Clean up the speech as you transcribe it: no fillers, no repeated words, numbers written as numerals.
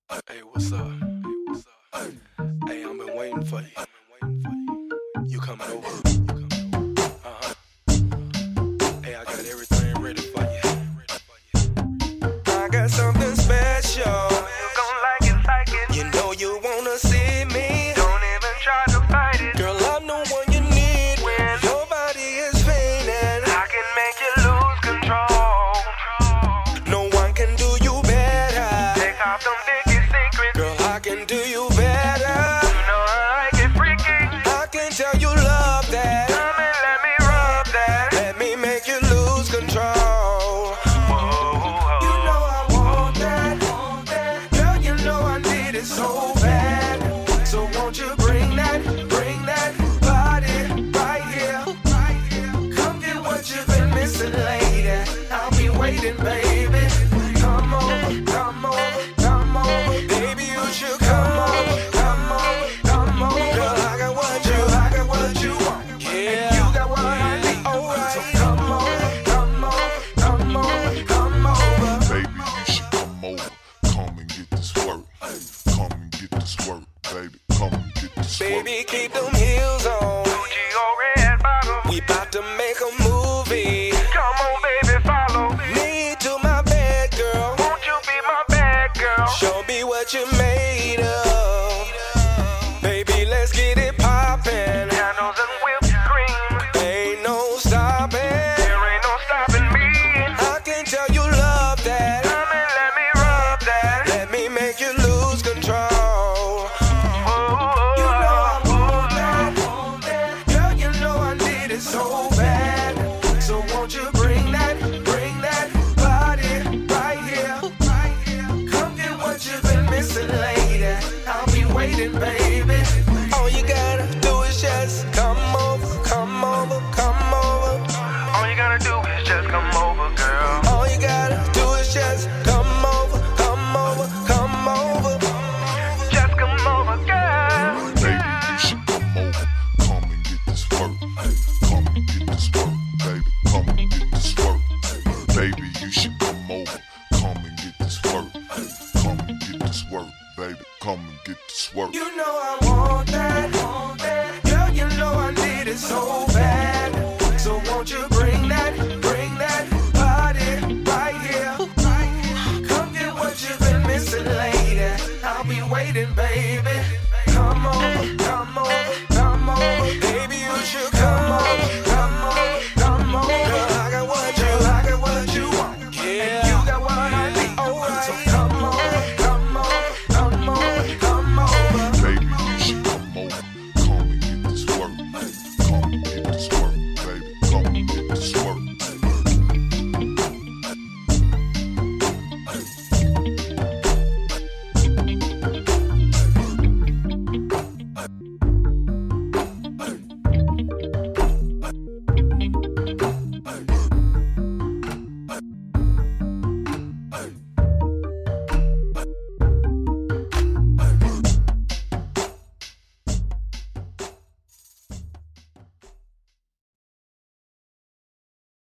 Hey, what's up? Hey, I've been waiting for you. You coming over? Uh-huh. Hey, I got everything ready for you. I got something special. You gon' like it. You know you wanna see me. Don't even try to fight it. Girl, I'm the one you need. When your body is fainting, I can make you lose control. no one can do you better. Take off them biggest secrets. Girl, I can do you better. You know I like it freaky. I can tell you love that. Come and let me rub that. Let me make you lose control. Whoa. You know I want that. Girl, you know I need it so bad. So won't you bring that body right here. Come get what you've been missing, lady. I'll be waiting, baby. Come over, come over, come over. Baby, you should come over, come over, come over. Girl, I got what you want. Yeah, and you got what I need. Alright, so come over, come over, come over, come over. Baby, you should come over. Come and get this work. Come and get this work, baby. Come and get this work. Baby, keep them heels on. Gucci or red bottom. We bout to make a movie. Come on, baby, follow Me to my bed, girl. Won't you be my bad girl? Show me what you made of. Baby, let's get it poppin'. Candles and whipped cream. Ain't no stopping. There ain't no stopping me. I can tell you love that. Come and let me rub that. Let me make you lose control. Whoa. You know I want that. Girl, you know I need it so bad. So won't you bring that body right here. Come get what you've been missing, lady. I'll be waiting, baby. All you gotta do is just come over, come over, come over. All you gotta do is just come over, girl. All you gotta do is just come over, come over, come over. Just come over, girl. Baby, you should come over. Come and get this work. Come and get this work, baby. Come and get this work. Baby, you should come over. Come and get this work. Come and get this work, baby. Come and get this work. You know I want that. Girl, you know I need it so bad. So won't you bring that body right here. Come get what you've been missing, lady. I'll be waiting, baby.